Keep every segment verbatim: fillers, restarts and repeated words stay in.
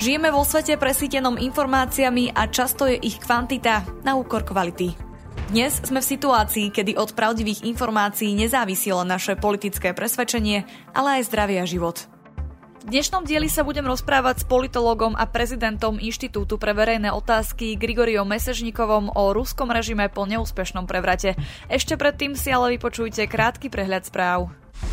Žijeme vo svete presýtenom informáciami a často je ich kvantita na úkor kvality. Dnes sme v situácii, kedy od pravdivých informácií nezávisí len naše politické presvedčenie, ale aj zdravie a život. V dnešnom dieli sa budem rozprávať s politologom a prezidentom Inštitútu pre verejné otázky Grigoriom Mesežníkovom o ruskom režime po neúspešnom prevrate. Ešte predtým si ale vypočujte krátky prehľad správ.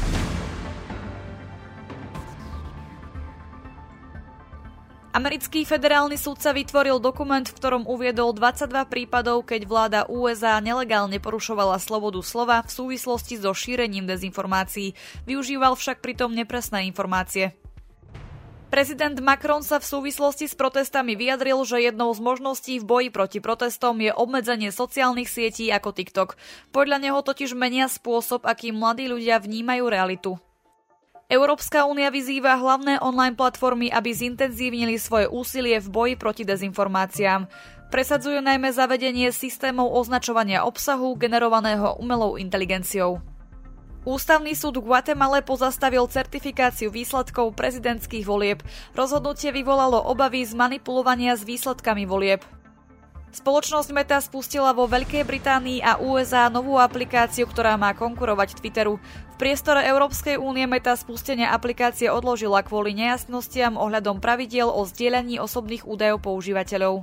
Americký federálny súdca vytvoril dokument, v ktorom uviedol dvadsaťdva prípadov, keď vláda ú es á nelegálne porušovala slobodu slova v súvislosti so šírením dezinformácií. Využíval však pritom nepresné informácie. Prezident Macron sa v súvislosti s protestami vyjadril, že jednou z možností v boji proti protestom je obmedzenie sociálnych sietí ako TikTok. Podľa neho totiž menia spôsob, akým mladí ľudia vnímajú realitu. Európska únia vyzýva hlavné online platformy, aby zintenzívnili svoje úsilie v boji proti dezinformáciám. Presadzujú najmä zavedenie systémov označovania obsahu generovaného umelou inteligenciou. Ústavný súd v Guatemale pozastavil certifikáciu výsledkov prezidentských volieb. Rozhodnutie vyvolalo obavy z manipulovania s výsledkami volieb. Spoločnosť Meta spustila vo Veľkej Británii a ú es á novú aplikáciu, ktorá má konkurovať Twitteru. V priestore Európskej únie Meta spustenie aplikácie odložila kvôli nejasnostiam ohľadom pravidiel o zdieľaní osobných údajov používateľov.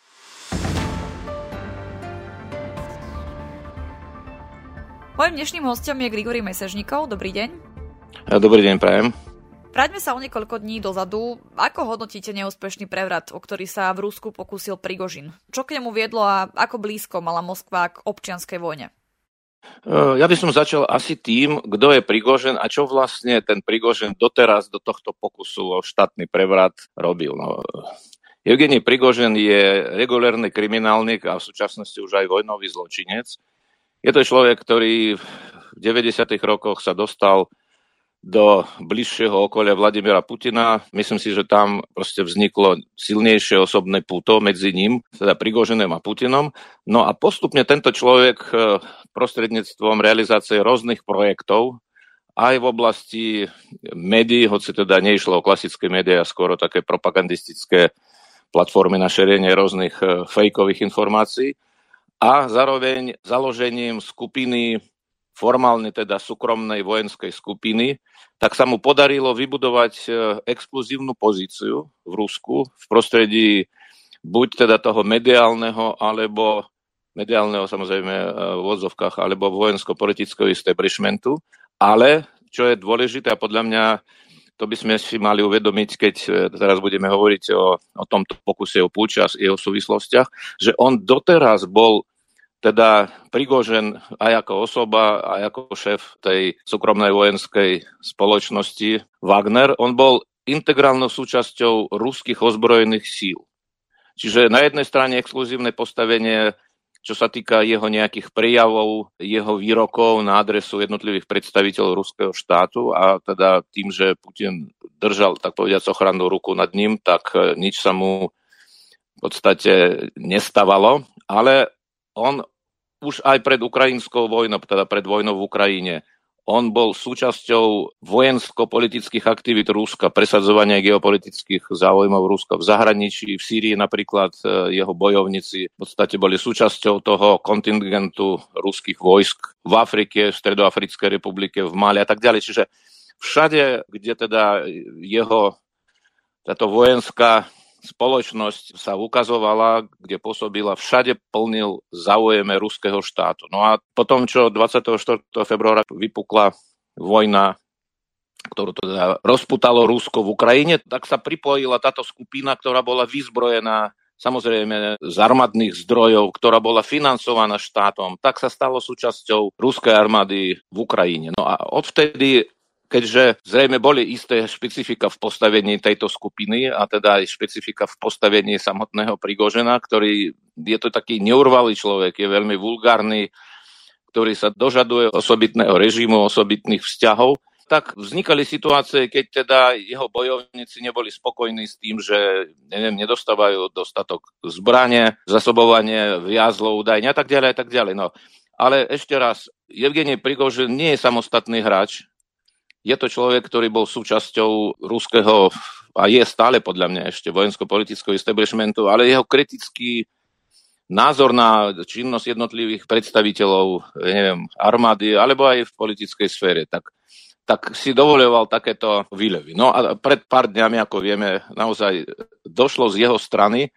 Mojím dnešným hostom je Grigori Mesežníkov. Dobrý deň. Dobrý deň, prajem. Vráťme sa o niekoľko dní dozadu. Ako hodnotíte neúspešný prevrat, o ktorý sa v Rusku pokúsil Prigožin? Čo k nemu viedlo a ako blízko mala Moskva k občianskej vojne? Ja by som začal asi tým, kto je Prigožin a čo vlastne ten Prigožin doteraz do tohto pokusu o štátny prevrat robil. No, Evgenij Prigožin je regulérny kriminálnik a v súčasnosti už aj vojnový zločinec. Je to človek, ktorý v deväťdesiatych rokoch sa dostal do bližšieho okolia Vladimíra Putina. Myslím si, že tam proste vzniklo silnejšie osobné puto medzi ním, teda Prigožinom a Putinom. No a postupne tento človek prostredníctvom realizácie rôznych projektov aj v oblasti médií, hoci teda neišlo o klasické médiá, skôr o také propagandistické platformy na šírenie rôznych fejkových informácií a zároveň založením skupiny formálne teda súkromnej vojenskej skupiny, tak sa mu podarilo vybudovať exkluzívnu pozíciu v Rusku v prostredí buď teda toho mediálneho, alebo mediálneho samozrejme v odzovkách, alebo vojensko-politického establishmentu. Ale, čo je dôležité a podľa mňa to by sme si mali uvedomiť, keď teraz budeme hovoriť o, o tomto pokuse o púč a jeho súvislostiach, že on doteraz bol teda Prigožin aj ako osoba, aj ako šéf tej súkromnej vojenskej spoločnosti Wagner, on bol integrálnou súčasťou ruských ozbrojených síl. Čiže na jednej strane exkluzívne postavenie, čo sa týka jeho nejakých prejavov, jeho výrokov na adresu jednotlivých predstaviteľov ruského štátu a teda tým, že Putin držal, tak povediac, ochrannú ruku nad ním, tak nič sa mu v podstate nestávalo, ale on už aj pred ukrajinskou vojnou, teda pred vojnou v Ukrajine, on bol súčasťou vojensko-politických aktivít Ruska, presadzovania geopolitických záujmov Ruska v zahraničí, v Sýrii napríklad jeho bojovníci v podstate boli súčasťou toho kontingentu ruských vojsk v Afrike, v Stredoafrickej republike, v Mali a tak ďalej. Čiže všade, kde teda jeho táto vojenská spoločnosť sa ukazovala, kde pôsobila, všade plnil záujeme ruského štátu. No a potom, čo dvadsiateho štvrtého februára vypukla vojna, ktorú teda rozputalo Rusko v Ukrajine, tak sa pripojila táto skupina, ktorá bola vyzbrojená samozrejme z armádnych zdrojov, ktorá bola financovaná štátom, tak sa stalo súčasťou ruskej armády v Ukrajine. No a odvtedy, keďže zrejme boli isté špecifika v postavení tejto skupiny a teda aj špecifika v postavení samotného Prigožina, ktorý je to taký neurvalý človek, je veľmi vulgárny, ktorý sa dožaduje osobitného režimu, osobitných vzťahov, tak vznikali situácie, keď teda jeho bojovníci neboli spokojní s tým, že neviem, nedostávajú dostatok zbrane, zasobovanie viazlov, údajne a tak ďalej a tak ďalej. No. Ale ešte raz, Evgenij Prigožin nie je samostatný hráč. Je to človek, ktorý bol súčasťou ruského a je stále podľa mňa ešte vojensko-politického establishmentu, ale jeho kritický názor na činnosť jednotlivých predstaviteľov, neviem, armády, alebo aj v politickej sfére, tak, tak si dovoľoval takéto výlevy. No a pred pár dňami, ako vieme, naozaj došlo z jeho strany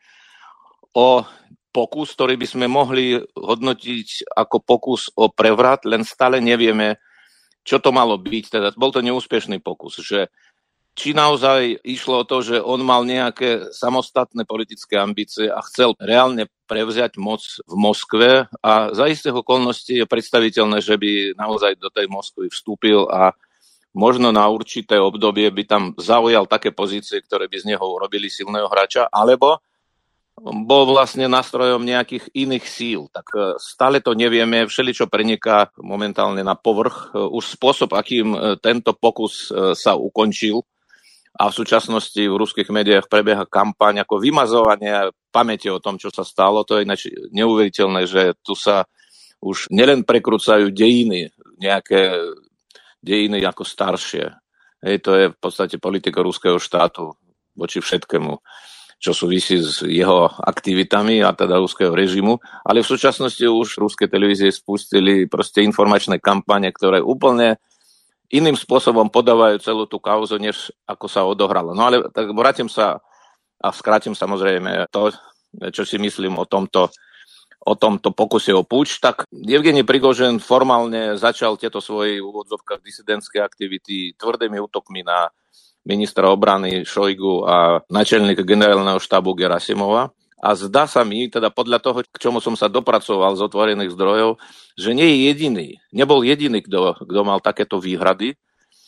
o pokus, ktorý by sme mohli hodnotiť ako pokus o prevrat, len stále nevieme, čo to malo byť. Teda bol to neúspešný pokus, že či naozaj išlo o to, že on mal nejaké samostatné politické ambície a chcel reálne prevziať moc v Moskve a za istých okolností je predstaviteľné, že by naozaj do tej Moskvy vstúpil a možno na určité obdobie by tam zaujal také pozície, ktoré by z neho urobili silného hráča, alebo bol vlastne nástrojom nejakých iných síl. Tak stále to nevieme, všeličo preniká momentálne na povrch. Už spôsob, akým tento pokus sa ukončil, a v súčasnosti v ruských médiách prebieha kampaň ako vymazovanie pamäte o tom, čo sa stalo. To je ináč neuveriteľné, že tu sa už nielen prekrúcajú dejiny, nejaké dejiny ako staršie. Hej, to je v podstate politika ruského štátu voči všetkému, čo súvisí s jeho aktivitami a teda ruského režimu. Ale v súčasnosti už ruské televízie spustili proste informačné kampane, ktoré úplne iným spôsobom podávajú celú tú kauzu, než ako sa odohralo. No ale tak vrátim sa a skrátim samozrejme to, čo si myslím o tomto, o tomto pokuse o puč. Tak Evgenij Prigožin formálne začal tieto svoje úvodzovkách disidentské aktivity tvrdými útokmi na ministra obrany Šojgu a načelníka generálneho štábu Gerasimova. A zdá sa mi, teda podľa toho, k čomu som sa dopracoval z otvorených zdrojov, že nie je jediný, nebol jediný, kto, kto mal takéto výhrady.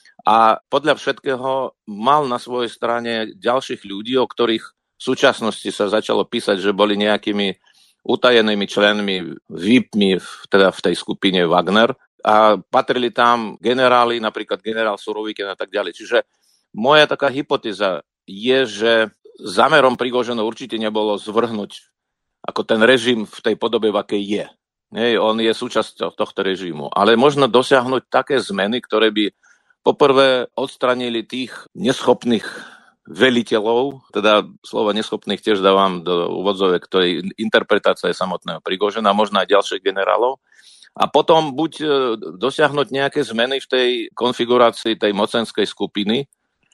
A podľa všetkého mal na svojej strane ďalších ľudí, o ktorých v súčasnosti sa začalo písať, že boli nejakými utajenými členmi, vípmi, teda v tej skupine Wagner. A patrili tam generáli, napríklad generál Surovikin a tak ďalej. Čiže moja taká hypotéza je, že zámerom Prigožina určite nebolo zvrhnúť ako ten režim v tej podobe, v akej je. Hej, on je súčasťou tohto režimu. Ale možno dosiahnuť také zmeny, ktoré by poprvé odstranili tých neschopných veliteľov, teda slovo neschopných tiež dávam do úvodzovek, to je interpretácia samotného Prigožina, možno aj ďalších generálov. A potom buď dosiahnuť nejaké zmeny v tej konfigurácii tej mocenskej skupiny,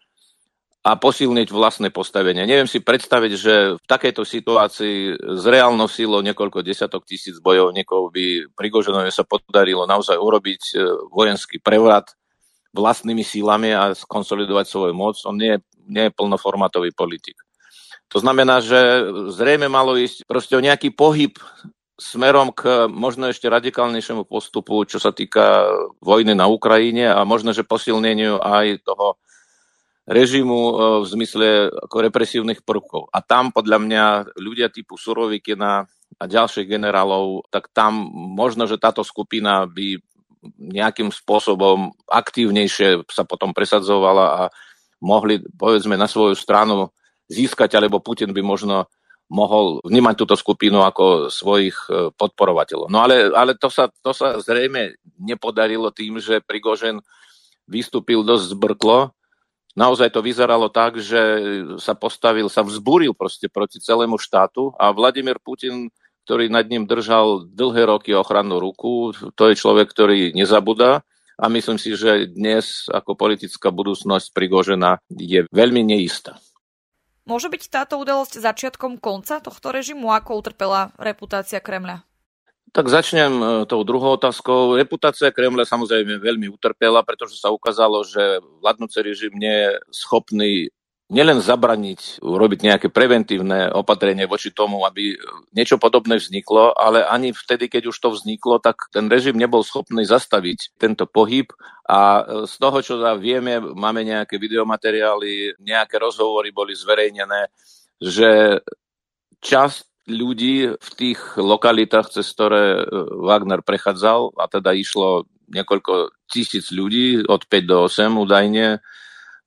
a posilniť vlastné postavenie. Neviem si predstaviť, že v takejto situácii s reálnou síľou niekoľko desiatok tisíc bojovníkov by Prigožinovi sa podarilo naozaj urobiť vojenský prevrat vlastnými sílami a skonsolidovať svoju moc. On nie, nie je plnoformátový politik. To znamená, že zrejme malo ísť proste o nejaký pohyb smerom k možno ešte radikálnejšiemu postupu, čo sa týka vojny na Ukrajine a možno, že posilneniu aj toho režimu v zmysle ako represívnych prvkov. A tam podľa mňa ľudia typu Surovikina a ďalších generálov, tak tam možno, že táto skupina by nejakým spôsobom aktívnejšie sa potom presadzovala a mohli, povedzme, na svoju stranu získať, alebo Putin by možno mohol vnímať túto skupinu ako svojich podporovateľov. No ale, ale to, sa, to sa zrejme nepodarilo tým, že Prigožin vystúpil dosť zbrklo. Naozaj to vyzeralo tak, že sa postavil, sa vzbúril proste proti celému štátu a Vladimír Putin, ktorý nad ním držal dlhé roky ochrannú ruku, to je človek, ktorý nezabudá a myslím si, že dnes ako politická budúcnosť Prigožina je veľmi neistá. Môže byť táto udalosť začiatkom konca tohto režimu, ako utrpela reputácia Kremľa? Tak začnem tou druhou otázkou. Reputácia Kremľa samozrejme veľmi utrpela, pretože sa ukázalo, že vládnuci režim nie je schopný nielen zabraniť, urobiť nejaké preventívne opatrenie voči tomu, aby niečo podobné vzniklo, ale ani vtedy, keď už to vzniklo, tak ten režim nebol schopný zastaviť tento pohyb. A z toho, čo vieme, máme nejaké videomateriály, nejaké rozhovory boli zverejnené, že časť ľudí v tých lokalitách, cez ktoré Wagner prechádzal, a teda išlo niekoľko tisíc ľudí, od päť do osem údajne,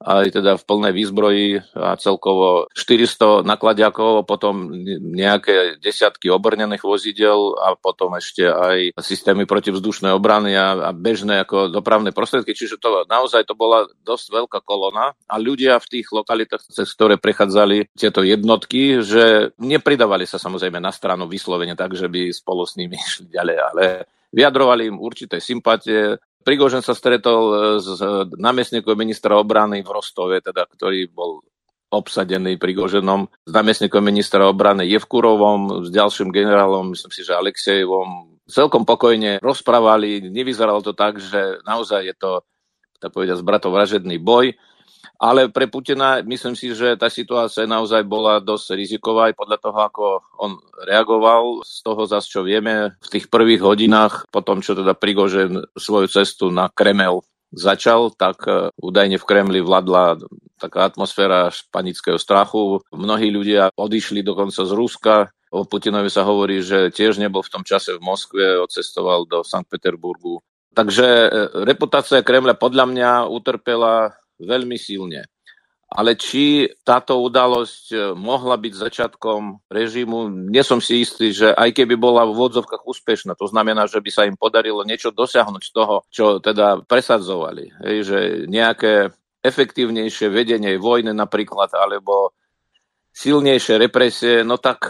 aj teda v plnej výzbroji a celkovo štyristo nakladiakov, potom nejaké desiatky obrnených vozidel a potom ešte aj systémy protivzdušnej obrany a, a bežné ako dopravné prostriedky. Čiže to naozaj to bola dosť veľká kolona a ľudia v tých lokalitách, cez ktoré prechádzali tieto jednotky, že nepridávali sa samozrejme na stranu vyslovene tak, že by spolu s nimi išli ďalej, ale vyjadrovali im určité sympatie. Prigožin sa stretol s námestníkom ministra obrany v Rostove, teda, ktorý bol obsadený Prigožinom, s námestníkom ministra obrany Jevkurovom, s ďalším generálom, myslím si, že Alexejevom. Celkom pokojne rozprávali, nevyzeralo to tak, že naozaj je to, tak povedať, bratovražedný boj. Ale pre Putina myslím si, že tá situácia naozaj bola dosť riziková aj podľa toho, ako on reagoval. Z toho zase, čo vieme, v tých prvých hodinách, po tom, čo teda Prigožin svoju cestu na Kremel začal, tak údajne v Kremli vládla taká atmosféra panického strachu. Mnohí ľudia odišli dokonca z Ruska. O Putinovi sa hovorí, že tiež nebol v tom čase v Moskve, odcestoval do Sankt Peterburgu. Takže reputácia Kremľa podľa mňa utrpela veľmi silne. Ale či táto udalosť mohla byť začiatkom režimu, nie som si istý, že aj keby bola v úvodzovkách úspešná, to znamená, že by sa im podarilo niečo dosiahnuť z toho, čo teda presadzovali. Hej, že nejaké efektívnejšie vedenie vojny napríklad, alebo silnejšie represie, no tak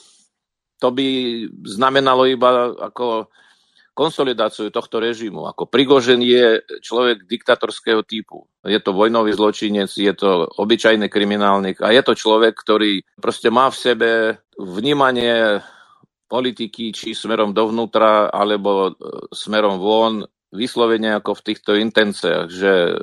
to by znamenalo iba ako konsolidáciu tohto režimu. Ako Prigožin je človek diktatorského typu. Je to vojnový zločinec, je to obyčajný kriminálnik a je to človek, ktorý proste má v sebe vnímanie politiky, či smerom dovnútra, alebo smerom von, vyslovene ako v týchto intenciách, že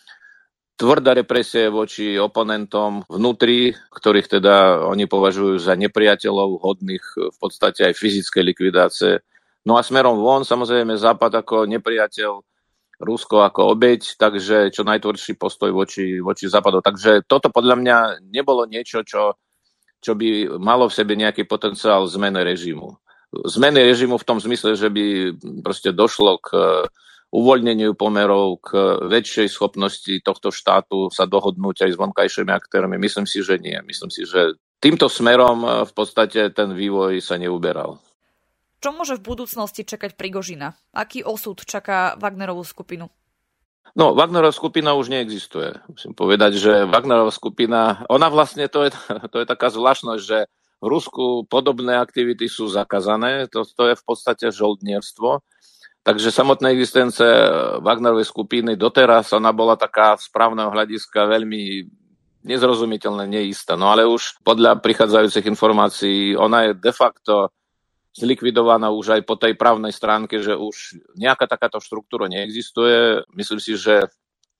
tvrdá represie voči oponentom vnútri, ktorých teda oni považujú za nepriateľov, hodných v podstate aj fyzickej likvidácie. No a smerom von, samozrejme, Západ ako nepriateľ, Rusko ako obeť, takže čo najtvrdší postoj voči, voči Západu. Takže toto podľa mňa nebolo niečo, čo, čo by malo v sebe nejaký potenciál zmeny režimu. Zmeny režimu v tom zmysle, že by proste došlo k uvoľneniu pomerov, k väčšej schopnosti tohto štátu sa dohodnúť aj s vonkajšími aktérmi. Myslím si, že nie. Myslím si, že týmto smerom v podstate ten vývoj sa neuberal. Čo môže v budúcnosti čakať Prigožina? Aký osud čaká Wagnerovú skupinu? No, Wagnerová skupina už neexistuje. Musím povedať, že Wagnerová skupina, ona vlastne, to je, to je taká zvláštnosť, že v Rusku podobné aktivity sú zakázané. To, to je v podstate žoldnierstvo. Takže samotná existencia Wagnerovej skupiny doteraz, ona bola taká z právneho hľadiska veľmi nezrozumiteľná, neistá. No ale už podľa prichádzajúcich informácií, ona je de facto zlikvidovaná už aj po tej právnej stránke, že už nejaká takáto štruktúra neexistuje. Myslím si, že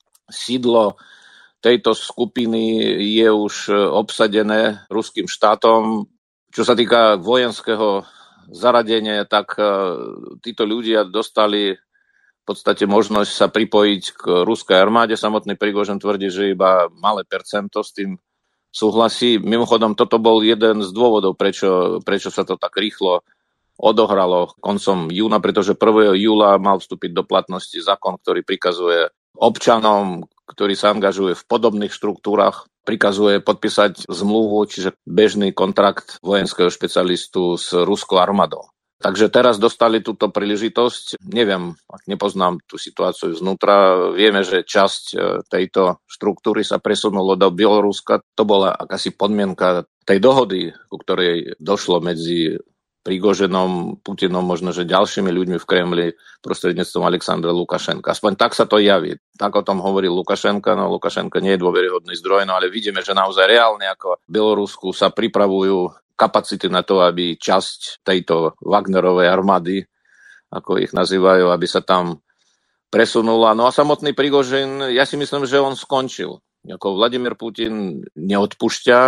sídlo tejto skupiny je už obsadené ruským štátom. Čo sa týka vojenského zaradenia, tak títo ľudia dostali v podstate možnosť sa pripojiť k ruskej armáde. Samotný Prigožin tvrdí, že iba malé percento s tým súhlasí. Mimochodom, toto bol jeden z dôvodov, prečo, prečo sa to tak rýchlo odohralo koncom júna, pretože prvého júla mal vstúpiť do platnosti zákon, ktorý prikazuje občanom, ktorí sa angažujú v podobných štruktúrach, prikazuje podpísať zmluvu, čiže bežný kontrakt vojenského špecialistu s ruskou armádou. Takže teraz dostali túto príležitosť. Neviem, ak nepoznám tú situáciu znútra, vieme, že časť tejto štruktúry sa presunulo do Bieloruska. To bola akási podmienka tej dohody, ku ktorej došlo medzi Prigožinom, Putinom, možno, že ďalšími ľuďmi v Kremli prostredníctvom Alexandra Lukašenka. Aspoň tak sa to javí. Tak o tom hovorí Lukašenka, no Lukašenka nie je dôveryhodný zdroj, no ale vidíme, že naozaj reálne ako v Bielorusku sa pripravujú kapacity na to, aby časť tejto Wagnerovej armády, ako ich nazývajú, aby sa tam presunula. No a samotný Prigožin, ja si myslím, že on skončil. Ako Vladimír Putin neodpúšťa,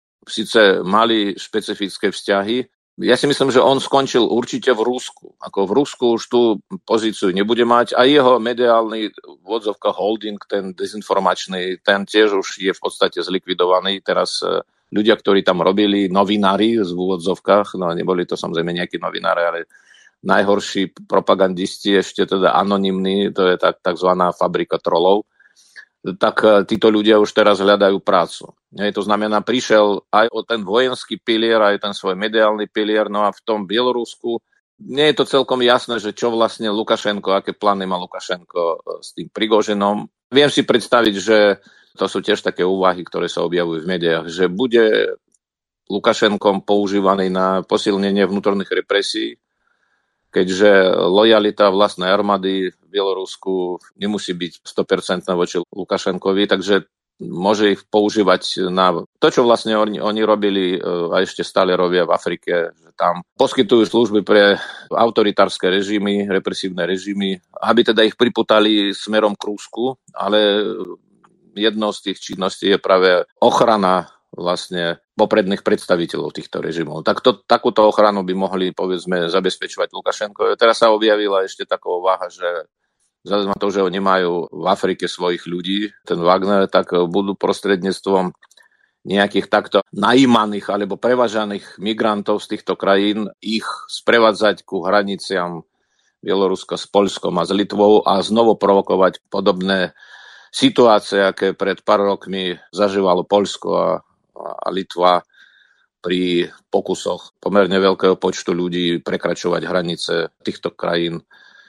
síce mali špecifické vzťahy. Ja si myslím, že on skončil určite v Rusku. Ako v Rusku už tú pozíciu nebude mať. A jeho mediálny vodzovka holding, ten dezinformačný, ten tiež už je v podstate zlikvidovaný. Teraz ľudia, ktorí tam robili, novinári v úvodzovkách, no neboli to samozrejme nejakí novinári, ale najhorší propagandisti, ešte teda anonymní, to je tak, takzvaná fabrika trolov. tak títo ľudia už teraz hľadajú prácu. Hej, to znamená, prišiel aj o ten vojenský pilier, aj ten svoj mediálny pilier, no a v tom Bielorusku nie je to celkom jasné, že čo vlastne Lukašenko, aké plány má Lukašenko s tým Prigožinom. Viem si predstaviť, že to sú tiež také úvahy, ktoré sa objavujú v médiách, že bude Lukašenkom používaný na posilnenie vnútorných represí, keďže lojalita vlastnej armády v Bielorusku nemusí byť sto percent voči Lukašenkovi, takže môže ich používať na to, čo vlastne oni, oni robili a ešte stále robia v Afrike, že tam poskytujú služby pre autoritárske režimy, represívne režimy, aby teda ich priputali smerom k Rusku, ale jednou z tých činností je práve ochrana vlastne popredných predstaviteľov týchto režimov. Tak to, takúto ochranu by mohli, povedzme, zabezpečovať Lukašenko. Teraz sa objavila ešte taká úvaha, že vzhľadom na to, že oni majú v Afrike svojich ľudí, ten Wagner, tak budú prostredníctvom nejakých takto najímaných alebo prevažaných migrantov z týchto krajín ich sprevádzať ku hraniciam Bieloruska s Poľskom a s Litvou a znovu provokovať podobné situácie, aké pred pár rokmi zažívalo Poľsko a, a Litva pri pokusoch pomerne veľkého počtu ľudí prekračovať hranice týchto krajín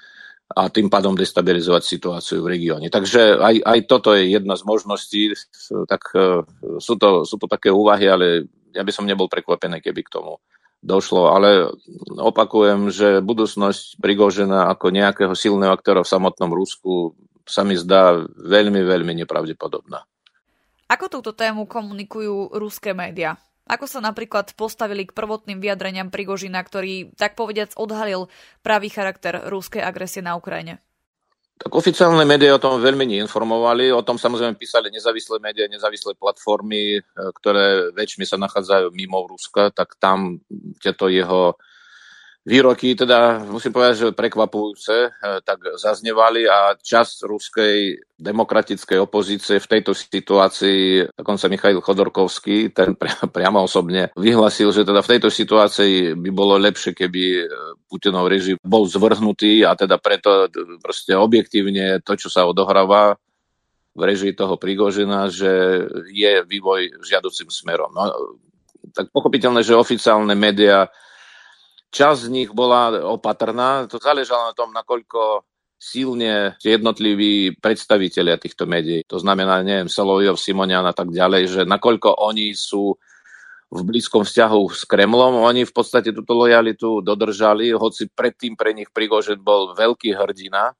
a tým pádom destabilizovať situáciu v regióne. Takže aj, aj toto je jedna z možností. Tak sú to, sú to také úvahy, ale ja by som nebol prekvapený, keby k tomu došlo. Ale opakujem, že budúcnosť Prigožina ako nejakého silného aktéra v samotnom Rusku sa mi zdá veľmi, veľmi nepravdepodobná. Ako túto tému komunikujú ruské médiá? Ako sa napríklad postavili k prvotným vyjadreniam Prigožina, ktorý, tak povediac, odhalil pravý charakter ruskej agresie na Ukrajine? Tak oficiálne médiá o tom veľmi neinformovali. O tom samozrejme písali nezávislé médiá, nezávislé platformy, ktoré väčšmi sa nachádzajú mimo Ruska, tak tam tieto jeho výroky, teda musím povedať, že prekvapujúce, tak zaznevali a časť ruskej demokratickej opozície v tejto situácii, dokonca Michail Chodorkovský, ten priamo osobne vyhlasil, že teda v tejto situácii by bolo lepšie, keby Putinov režim bol zvrhnutý a teda preto proste objektívne to, čo sa odohráva v režii toho Prigožina, že je vývoj žiaducim smerom. No, tak pochopiteľné, že oficiálne médiá časť z nich bola opatrná. To záležalo na tom, nakoľko silne jednotliví predstavitelia týchto médií, to znamená, neviem, Solovjov, Simonian a tak ďalej, že nakoľko oni sú v blízkom vzťahu s Kremlom, oni v podstate túto lojalitu dodržali, hoci predtým pre nich Prigožin bol veľký hrdina,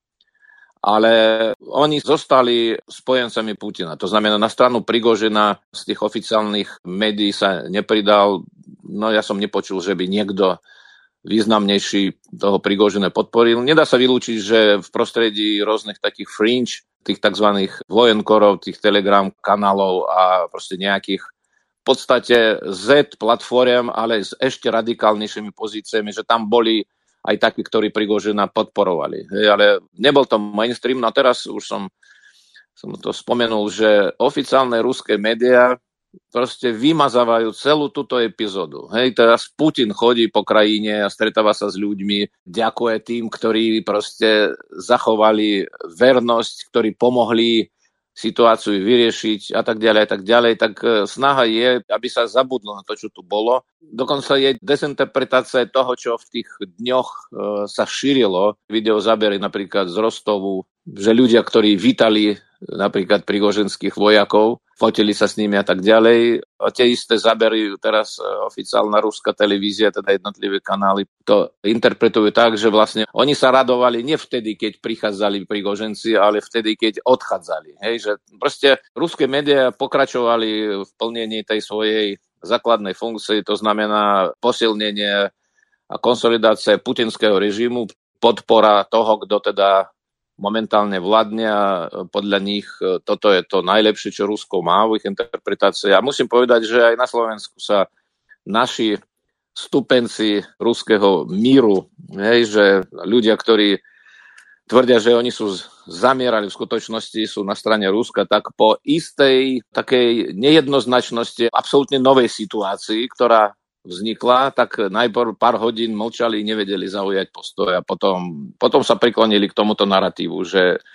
ale oni zostali spojencami Putina. To znamená, na stranu Prigožina z tých oficiálnych médií sa nepridal, no ja som nepočul, že by niekto významnejší toho Prigožina podporil. Nedá sa vylúčiť, že v prostredí rôznych takých fringe, tých tzv. Vojenkorov, tých telegram kanálov a proste nejakých v podstate Z platform, ale s ešte radikálnejšími pozíciami, že tam boli aj takí, ktorí Prigožina podporovali. Hej, ale nebol to mainstream. No a teraz už som, som to spomenul, že oficiálne ruské médiá proste vymazávajú celú túto epizódu. Hej, teraz Putin chodí po krajine a stretáva sa s ľuďmi, ďakuje tým, ktorí proste zachovali vernosť, ktorí pomohli situáciu vyriešiť a tak ďalej a tak ďalej, tak snaha je, aby sa zabudlo na to, čo tu bolo. Dokonca je dezinterpretácia toho, čo v tých dňoch e, sa šírilo. Videozábery napríklad z Rostovu, že ľudia, ktorí vítali napríklad prigoženských vojakov, fotili sa s nimi a tak ďalej. A tie isté zábery teraz oficiálna ruská televízia, teda jednotlivé kanály, to interpretujú tak, že vlastne oni sa radovali nie vtedy, keď prichádzali prigoženci, ale vtedy, keď odchádzali. Hej, že proste ruské médiá pokračovali v plnení tej svojej základnej funkcie, to znamená posilnenie a konsolidácia putinského režimu, podpora toho, kto teda momentálne vládne a podľa nich toto je to najlepšie, čo Rusko má v ich interpretácii. A musím povedať, že aj na Slovensku sa naši stupenci ruského míru, hej, že ľudia, ktorí tvrdia, že oni sú zamierali, v skutočnosti sú na strane Ruska, tak po istej takej nejednoznačnosti, absolútne novej situácii, ktorá vznikla, tak najprv pár hodín mlčali, nevedeli zaujať postoj a potom, potom sa priklonili k tomuto naratívu, že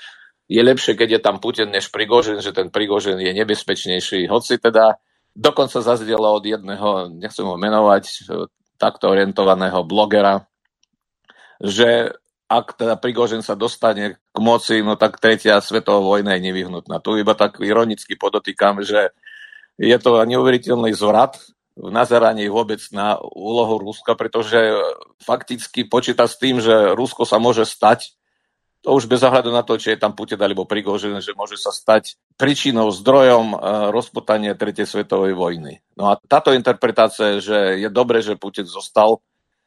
je lepšie, keď je tam Putin než Prigožin, že ten Prigožin je nebezpečnejší. Hoci teda dokonca zaznelo od jedného, nechcem ho menovať, takto orientovaného blogera, že ak teda Prigožin sa dostane k moci, no tak tretia svetová vojna je nevyhnutná. Tu iba tak ironicky podotýkam, že je to neuveriteľný zvrat v nazeraní vôbec na úlohu Ruska, pretože fakticky počíta s tým, že Rusko sa môže stať, to už bez ohľadu na to, či je tam Putin alebo Prigožin, že môže sa stať príčinou, zdrojom rozputania tretej svetovej vojny. No a táto interpretácia, že je dobre, že Putin zostal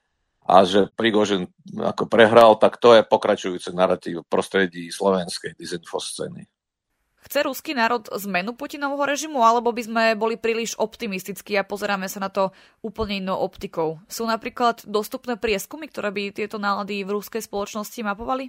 a že Prigožin ako prehral, tak to je pokračujúci narratív v prostredí slovenskej dizinfoscény. Chce ruský národ zmenu Putinovho režimu, alebo by sme boli príliš optimistickí a pozeráme sa na to úplne inou optikou? Sú napríklad dostupné prieskumy, ktoré by tieto nálady v ruskej spoločnosti mapovali?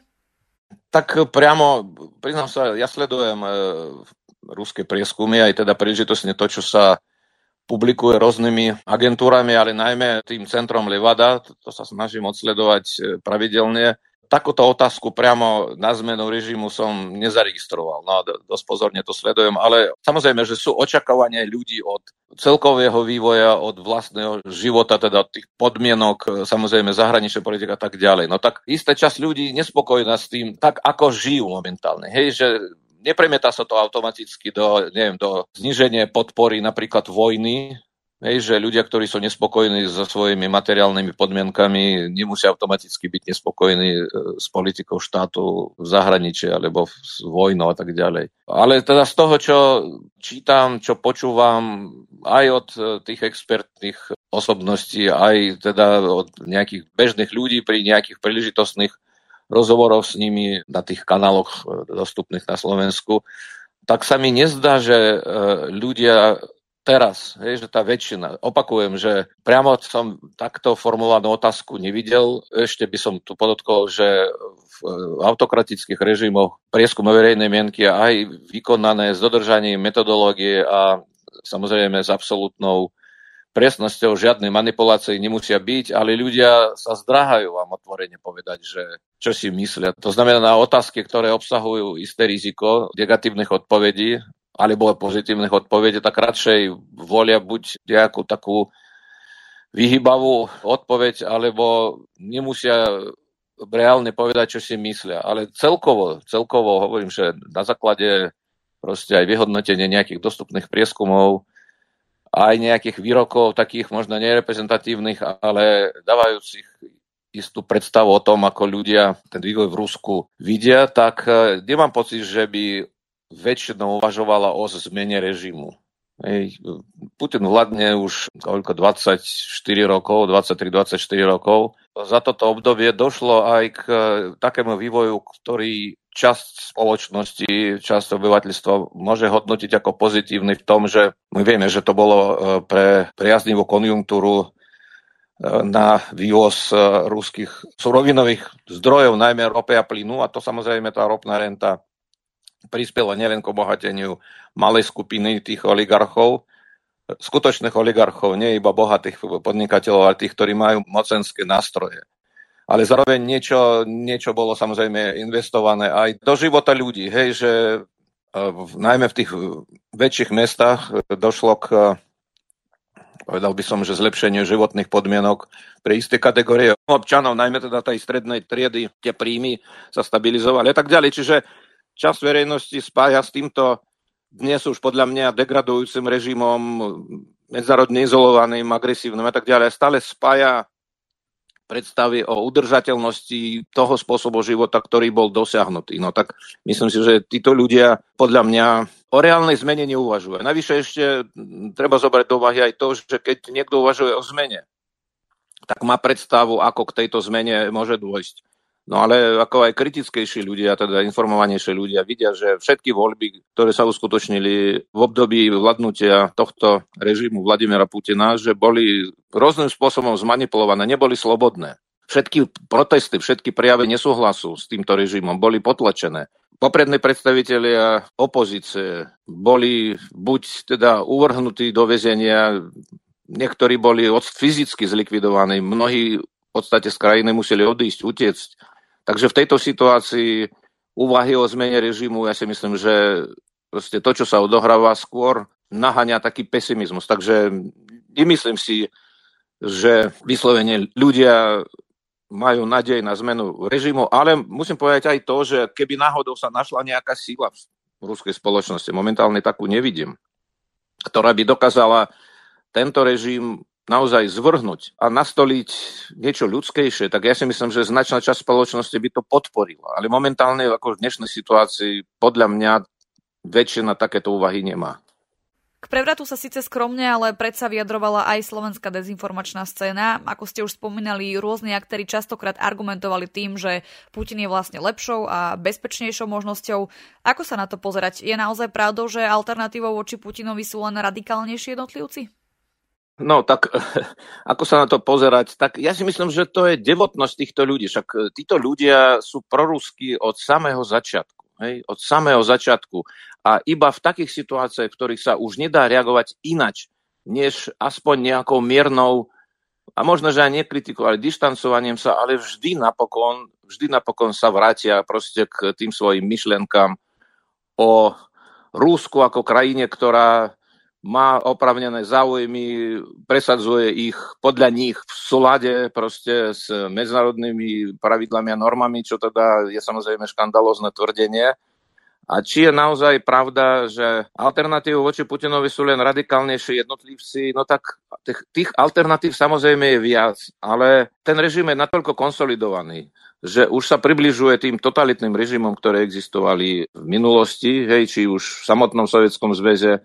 Tak priamo, priznám sa, ja sledujem e, ruské prieskumy, aj teda príležitosne to, čo sa publikuje rôznymi agentúrami, ale najmä tým centrom Levada, to, to sa snažím odsledovať e, pravidelne. Takúto otázku priamo na zmenu režimu som nezaregistroval. No, dosť pozorne to sledujem, ale samozrejme, že sú očakávania ľudí od celkového vývoja, od vlastného života, teda od tých podmienok, samozrejme zahraničná politika a tak ďalej. No tak istá časť ľudí nespokojná s tým, tak ako žijú momentálne. Hej, že nepremieta sa to automaticky do, neviem, do zníženia podpory napríklad vojny. Hej, že ľudia, ktorí sú nespokojní so svojimi materiálnymi podmienkami, nemusia automaticky byť nespokojní s politikou štátu v zahraničí alebo s vojnou a tak ďalej. Ale teda z toho, čo čítam, čo počúvam aj od tých expertných osobností, aj teda od nejakých bežných ľudí pri nejakých príležitostných rozhovoroch s nimi na tých kanáloch dostupných na Slovensku, tak sa mi nezdá, že ľudia teraz, hej, že tá väčšina, opakujem, že priamo som takto formulovanú otázku nevidel. Ešte by som tu podotkol, že v autokratických režimoch prieskum verejnej mienky aj vykonané s dodržaním metodológie a samozrejme s absolútnou presnosťou, žiadne manipulácie nemusia byť, ale ľudia sa zdráhajú vám otvorene povedať, že čo si myslia. To znamená na otázky, ktoré obsahujú isté riziko negatívnych odpovedí, alebo pozitívnych odpovedí, tak radšej volia buď nejakú takú vyhýbavú odpoveď, alebo nemusia reálne povedať, čo si myslia. Ale celkovo, celkovo hovorím, že na základe proste aj vyhodnotenia nejakých dostupných prieskumov, aj nejakých výrokov, takých možno nereprezentatívnych, ale dávajúcich istú predstavu o tom, ako ľudia ten vývoj v Rusku vidia, tak nemám pocit, že by väčšinou uvažovala o zmene režimu. Hej. Putin vládne už koľko, dvadsaťštyri rokov, dvadsaťtri dvadsaťštyri rokov. Za toto obdobie došlo aj k takému vývoju, ktorý časť spoločnosti, časť obyvateľstva môže hodnotiť ako pozitívny v tom, že my vieme, že to bolo pre priaznivú konjunktúru na vývoz ruských surovinových zdrojov, najmä ropy a plynu, a to samozrejme tá ropná renta prispelo nielen k obohateniu malej skupiny tých oligarchov, skutočných oligarchov, nie iba bohatých podnikateľov, ale tých, ktorí majú mocenské nástroje. Ale zároveň niečo, niečo bolo samozrejme investované aj do života ľudí. Hej, že v, najmä v tých väčších mestách došlo k, povedal by som, že zlepšeniu životných podmienok pre isté kategórie občanov, najmä teda tej strednej triedy, tie príjmy sa stabilizovali a tak ďalej. Čiže časť verejnosti spája s týmto dnes už podľa mňa degradujúcim režimom, medzinárodne izolovaným, agresívnym a tak ďalej. Stále spája predstavy o udržateľnosti toho spôsobu života, ktorý bol dosiahnutý. No tak myslím si, že títo ľudia podľa mňa o reálnej zmene neuvažujú. Navyše ešte treba zobrať do úvahy aj to, že keď niekto uvažuje o zmene, tak má predstavu, ako k tejto zmene môže dôjsť. No ale ako aj kritickejší ľudia, teda informovanejší ľudia vidia, že všetky voľby, ktoré sa uskutočnili v období vládnutia tohto režimu Vladimira Putina, že boli rôznym spôsobom zmanipulované, neboli slobodné. Všetky protesty, všetky prejavy nesúhlasu s týmto režimom boli potlačené. Poprední predstavitelia opozície boli buď teda uvrhnutí do väzenia, niektorí boli fyzicky zlikvidovaní, mnohí v podstate z krajiny museli odísť, utiecť. Takže v tejto situácii úvahy o zmene režimu. Ja si myslím, že proste to, čo sa odohráva, skôr naháňa taký pesimizmus. Takže nemyslím si, že vyslovene ľudia majú nádej na zmenu režimu, ale musím povedať aj to, že keby náhodou sa našla nejaká síla v ruskej spoločnosti, momentálne takú nevidím, ktorá by dokázala tento režim naozaj zvrhnúť a nastoliť niečo ľudskejšie, tak ja si myslím, že značná časť spoločnosti by to podporila. Ale momentálne ako v dnešnej situácii podľa mňa väčšina takéto úvahy nemá. K prevratu sa síce skromne, ale predsa vyjadrovala aj slovenská dezinformačná scéna. Ako ste už spomínali, rôzni aktéri častokrát argumentovali tým, že Putin je vlastne lepšou a bezpečnejšou možnosťou. Ako sa na to pozerať? Je naozaj pravdou, že alternatívou voči Putinovi sú len radikálnejší jednotlivci? No tak, ako sa na to pozerať, tak ja si myslím, že to je devotnosť týchto ľudí. Však títo ľudia sú proruskí od samého začiatku. Hej, od samého začiatku. A iba v takých situáciách, v ktorých sa už nedá reagovať inač, než aspoň nejakou miernou, a možno, že aj nekritikou, ale dištancovaním sa, ale vždy napokon, vždy napokon sa vrátia proste k tým svojim myšlienkam o Rusku ako krajine, ktorá má oprávnené záujmy, presadzuje ich podľa nich v súlade proste s medzinárodnými pravidlami a normami, čo teda je samozrejme škandalózne tvrdenie. A či je naozaj pravda, že alternatívou voči Putinovi sú len radikálnejšie jednotlivci, no tak tých, tých alternatív samozrejme je viac, ale ten režim je natoľko konsolidovaný, že už sa približuje tým totalitným režimom, ktoré existovali v minulosti, hej, či už v samotnom Sovietskom zväze,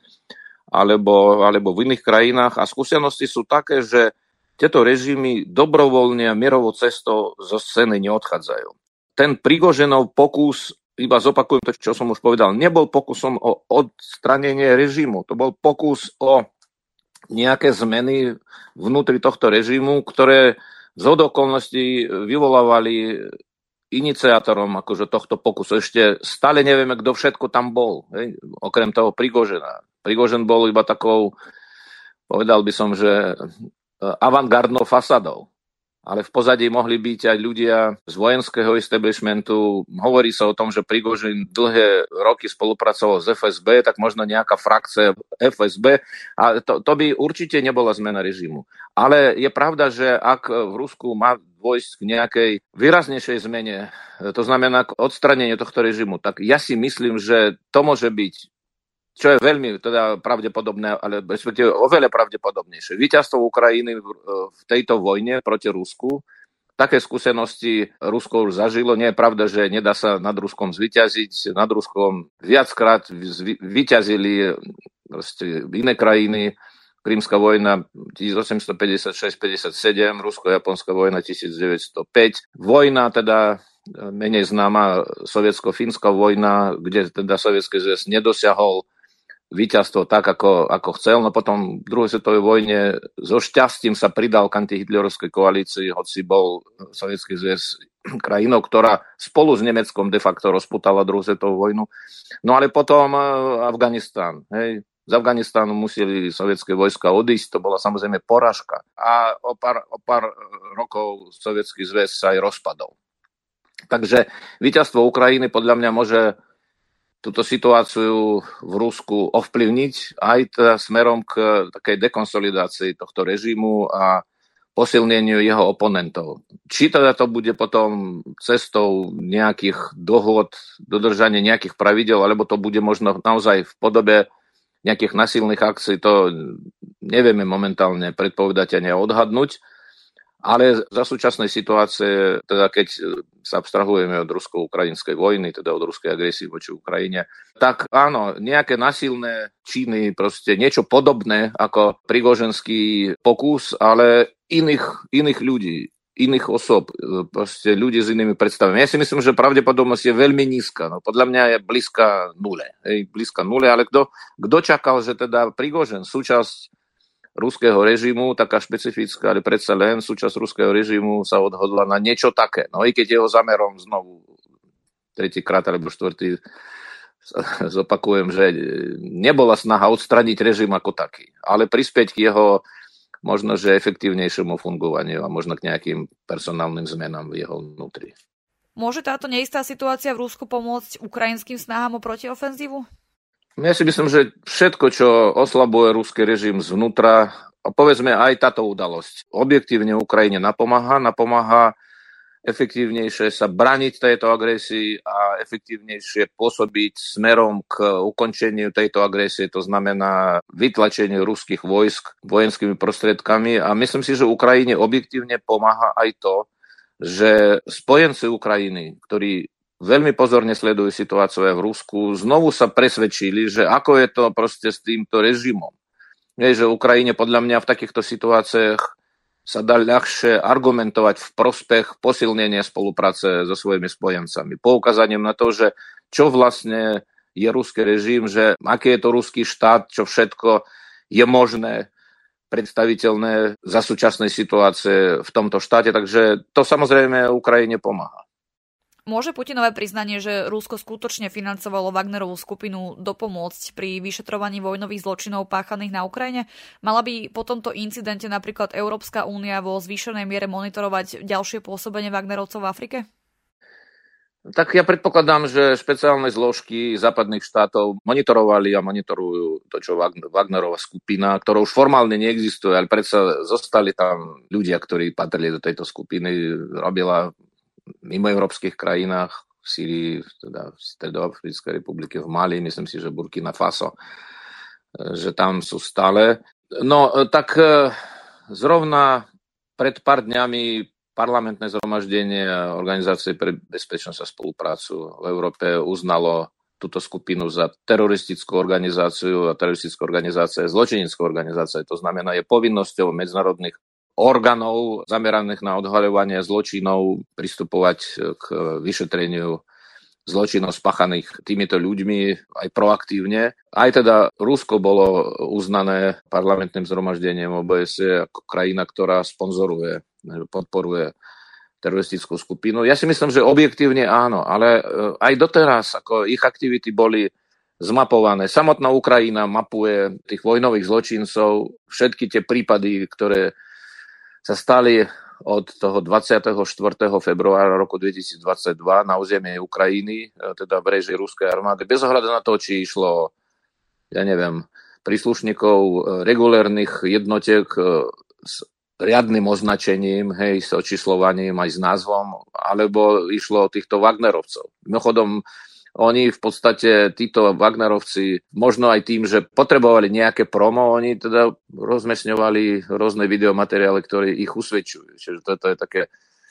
Alebo, alebo v iných krajinách. A skúsenosti sú také, že tieto režimy dobrovoľne a mierovou cestou zo scény neodchádzajú. Ten Prigoženov pokus, iba zopakujem to, čo som už povedal, nebol pokusom o odstranenie režimu. To bol pokus o nejaké zmeny vnútri tohto režimu, ktoré z okolností vyvolávali iniciátorom akože tohto pokusu. Ešte stále nevieme, kto všetko tam bol, hej? Okrem toho Prigožena. Prigožen bol iba takou, povedal by som, že avantgardnou fasadou. Ale v pozadí mohli byť aj ľudia z vojenského establishmentu. Hovorí sa o tom, že Prigožin dlhé roky spolupracoval s ef es bé, tak možno nejaká frakcia ef es bé. A to, to by určite nebola zmena režimu. Ale je pravda, že ak v Rusku má dôjsť k nejakej výraznejšej zmene, to znamená k odstraneniu tohto režimu, tak ja si myslím, že to môže byť, čo je veľmi teda pravdepodobné, ale respektíve oveľa pravdepodobnejšie. Víťazstvo Ukrajiny v tejto vojne proti Rusku, také skúsenosti Rusko už zažilo. Nie je pravda, že nedá sa nad Ruskom zvíťaziť. Nad Ruskom viackrát vyťazili iné krajiny. Krymská vojna tisícosemstopäťdesiatšesť päťdesiatsedem, Rusko-japonská vojna tisícdeväťstopäť. Vojna teda menej známa sovietsko-fínska vojna, kde teda Sovietsky zväz nedosiahol víťazstvo tak, ako, ako chcel. No potom v druhej svetovej vojne so šťastím sa pridal k antihitlerovskej koalícii, hoci bol Sovietsky zväz krajinou, ktorá spolu s Nemeckom de facto rozputala druhú svetovú vojnu. No ale potom Afganistán. Hej. Z Afganistánu museli sovietské vojska odísť, to bola samozrejme porážka. A o pár, o pár rokov Sovietsky zväz sa aj rozpadol. Takže víťazstvo Ukrajiny podľa mňa môže túto situáciu v Rusku ovplyvniť aj teda smerom k takej dekonsolidácii tohto režimu a posilneniu jeho oponentov. Či teda to bude potom cestou nejakých dohôd, dodržania nejakých pravidel, alebo to bude možno naozaj v podobe nejakých nasilných akcií, to nevieme momentálne predpovedať ani odhadnúť. Ale za súčasnej situácie, teda keď sa abstrahujeme od rusko-ukrajinskej vojny, teda od ruskej agresie voči Ukrajine, tak áno, nejaké nasilné činy, proste niečo podobné ako prigoženský pokus, ale iných, iných ľudí, iných osob, proste ľudí s inými predstavami. Ja si myslím, že pravdepodobnosť je veľmi nízka. No, podľa mňa je blízka nule. Hej, blízka nule, ale kto, kto čakal, že teda Prigožen, súčasť ruského režimu, taká špecifická, ale predsa len súčasť ruského režimu sa odhodla na niečo také. No i keď jeho zámerom znovu tretíkrát alebo štvrtý zopakujem, že nebola snaha odstraniť režim ako taký, ale prispieť k jeho možno, že efektívnejšiemu fungovaniu a možno k nejakým personálnym zmenám v jeho vnútri. Môže táto neistá situácia v Rusku pomôcť ukrajinským snahám o protiofenzívu? Ja si myslím, že všetko, čo oslabuje ruský režim zvnútra, a povedzme aj táto udalosť, objektívne Ukrajine napomáha, napomáha efektívnejšie sa braniť tejto agresii a efektívnejšie pôsobiť smerom k ukončeniu tejto agresie, to znamená vytlačeniu ruských vojsk vojenskými prostriedkami. A myslím si, že Ukrajine objektívne pomáha aj to, že spojenci Ukrajiny, ktorí veľmi pozorne sledujú situáciu v Rusku, znovu sa presvedčili, že ako je to proste s týmto režimom. Je, že Ukrajine podľa mňa v takýchto situáciách sa dá ľahšie argumentovať v prospech posilnenia spolupráce so svojimi spojencami. Poukazaním na to, že čo vlastne je ruský režim, že aký je to ruský štát, čo všetko je možné, predstaviteľné za súčasnej situácie v tomto štáte. Takže to samozrejme Ukrajine pomáha. Môže Putinové priznanie, že Rusko skutočne financovalo Wagnerovú skupinu, dopomôcť pri vyšetrovaní vojnových zločinov páchaných na Ukrajine? Mala by po tomto incidente napríklad Európska únia vo zvýšenej miere monitorovať ďalšie pôsobenie Wagnerovcov v Afrike? Tak ja predpokladám, že špeciálne zložky západných štátov monitorovali a monitorujú to, čo Wagnerová skupina, ktorá už formálne neexistuje, ale predsa zostali tam ľudia, ktorí patrili do tejto skupiny, robila mimo európskych krajinách, v Sýrii, teda v Stredoafrickej republike, v Mali, myslím si, že Burkina Faso, že tam sú stále. No tak zrovna pred pár dňami parlamentné zhromaždenie Organizácie pre bezpečnosť a spoluprácu v Európe uznalo túto skupinu za teroristickú organizáciu a teroristickú organizáciu je zločineckú organizáciu. To znamená, je povinnosťou medzinárodných orgánov zameraných na odhaľovanie zločinov pristupovať k vyšetreniu zločinov spáchaných týmito ľuďmi aj proaktívne. Aj teda Rusko bolo uznané parlamentným zhromaždením ó bé es é ako krajina, ktorá sponzoruje, podporuje teroristickú skupinu. Ja si myslím, že objektívne áno, ale aj doteraz ako ich aktivity boli zmapované. Samotná Ukrajina mapuje tých vojnových zločincov, všetky tie prípady, ktoré sa stali od toho dvadsiateho štvrtého februára roku dvetisícdvadsaťdva na územie Ukrajiny, teda v réžii ruskej armády, bez ohľadu na to, či išlo, ja neviem, príslušníkov regulérnych jednotiek s riadnym označením, hej, s očíslovaním aj s názvom, alebo išlo o týchto Wagnerovcov. Mimochodom, oni v podstate, títo Wagnerovci, možno aj tým, že potrebovali nejaké promo, oni teda rozmesňovali rôzne videomateriály, ktoré ich usvedčujú. Čiže toto je také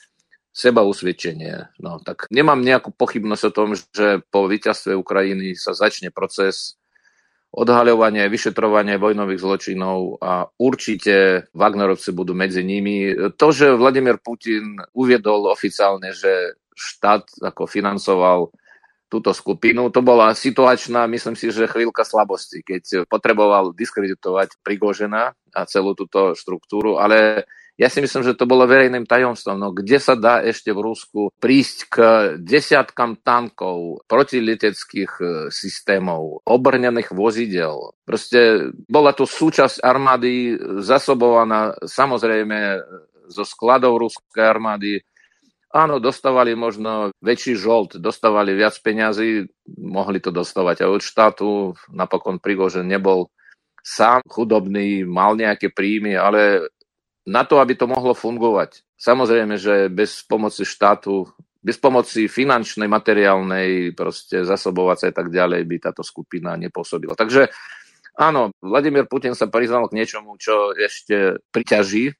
seba usvedčenie. No, tak nemám nejakú pochybnosť o tom, že po víťazstve Ukrajiny sa začne proces odhaľovania, vyšetrovania vojnových zločinov a určite Wagnerovci budú medzi nimi. To, že Vladimír Putin uviedol oficiálne, že štát ako financoval túto skupinu, to bola situačná, myslím si, že chvíľka slabosti, keď potreboval diskreditovať Prigožina a celú túto štruktúru, ale ja si myslím, že to bolo verejným tajomstvom. No, kde sa dá ešte v Rusku prísť k desiatkam tankov, protileteckých systémov, obrnených vozidel. Proste bola to súčasť armády zasobovaná samozrejme zo skladov ruskej armády. Áno, dostávali možno väčší žolt, dostávali viac peňazí, mohli to dostávať aj od štátu. Napokon Prigožin nebol sám chudobný, mal nejaké príjmy, ale na to, aby to mohlo fungovať, samozrejme, že bez pomoci štátu, bez pomoci finančnej, materiálnej, proste zasobovacej a tak ďalej by táto skupina nepôsobila. Takže áno, Vladimír Putin sa priznal k niečomu, čo ešte priťaží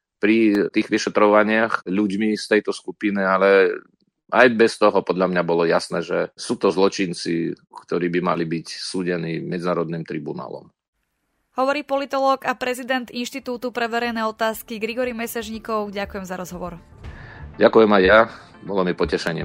pri tých vyšetrovaniach ľuďmi z tejto skupiny, ale aj bez toho podľa mňa bolo jasné, že sú to zločinci, ktorí by mali byť súdení medzinárodným tribunálom. Hovorí politológ a prezident Inštitútu pre verejné otázky Grigori Mesežníkov. Ďakujem za rozhovor. Ďakujem aj ja, bolo mi potešením.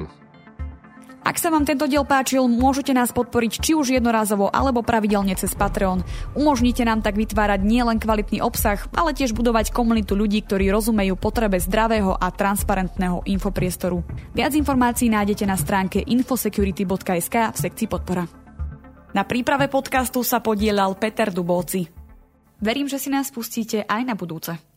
Ak sa vám tento diel páčil, môžete nás podporiť či už jednorázovo alebo pravidelne cez Patreon. Umožnite nám tak vytvárať nielen kvalitný obsah, ale tiež budovať komunitu ľudí, ktorí rozumejú potrebe zdravého a transparentného infopriestoru. Viac informácií nájdete na stránke infosecurity bodka es ká v sekcii podpora. Na príprave podcastu sa podieľal Peter Dubovci. Verím, že si nás pustíte aj na budúce.